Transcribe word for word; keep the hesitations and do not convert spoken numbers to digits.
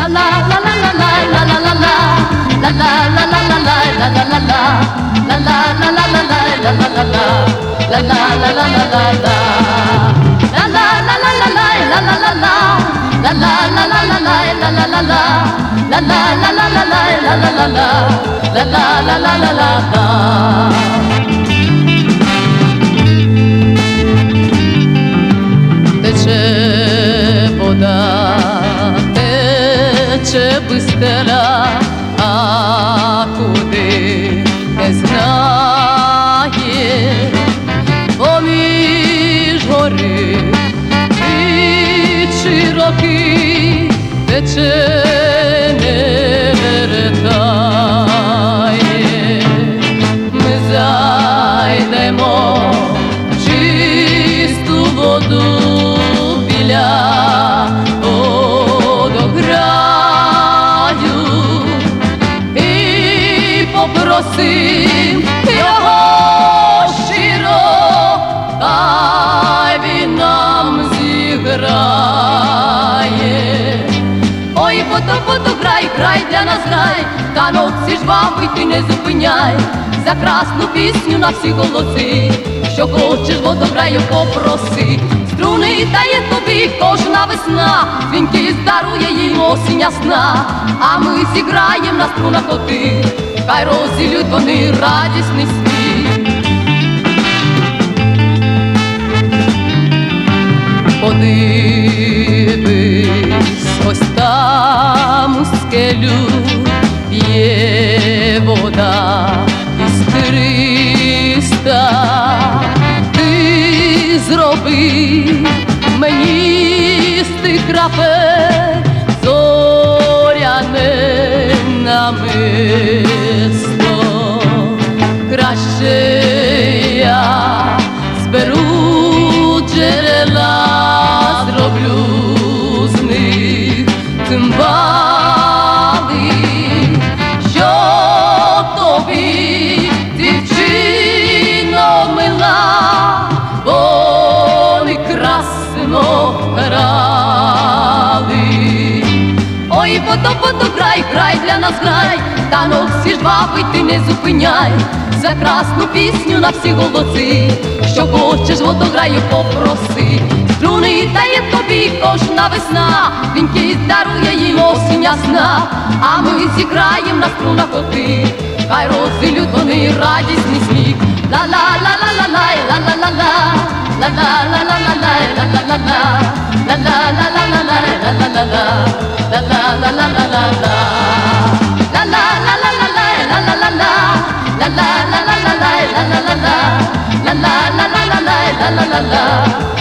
Тече вода, тече бистеля, а куди не знає, поміж гори і широкі тече не вертає. Ми зайдемо в чисту воду біля водограю і попросим його щиро, хай він нам зіграє. Ой, фото, фото, грай, грай для нас грай, та ночі жвавий ти не зупиняй, за красну пісню на всі голоси, що хочеш водограю попроси. Струни дає тобі кожна весна, дзвінки здарує їм осінь ясна, а ми зіграєм на струнах оти, хай розділють вони радісний світ. Подивись, ось там у скелю є вода іскриста. Ти зроби мені з тих крапель зоряне намисто. Краще я зберу джерела, зроблю з них цимбали, щоб тобі, дівчино мила, вони красно грали. Ой, фото, фото, грай, грай для нас грай, танок всі жвавий ти не зупиняй, за красну пісню на всі голоси, що хочеш водограю попроси. Струни дає тобі кожна весна, вінки дарує їм осінь ясна, а ми зіграєм на струнах оти, хай розділють вони радісний сміх. Ла-ла-ла-ла-ла-лай, ла-ла-ла-ла, ла-ла-ла-ла-ла-лай, ла-ла-ла-ла, ла-ла-ла-ла-ла-лай, ла-ла-ла-ла, ла-ла-ла-ла-ла-ла. La la la la la la la la la la la la la la la la la la la.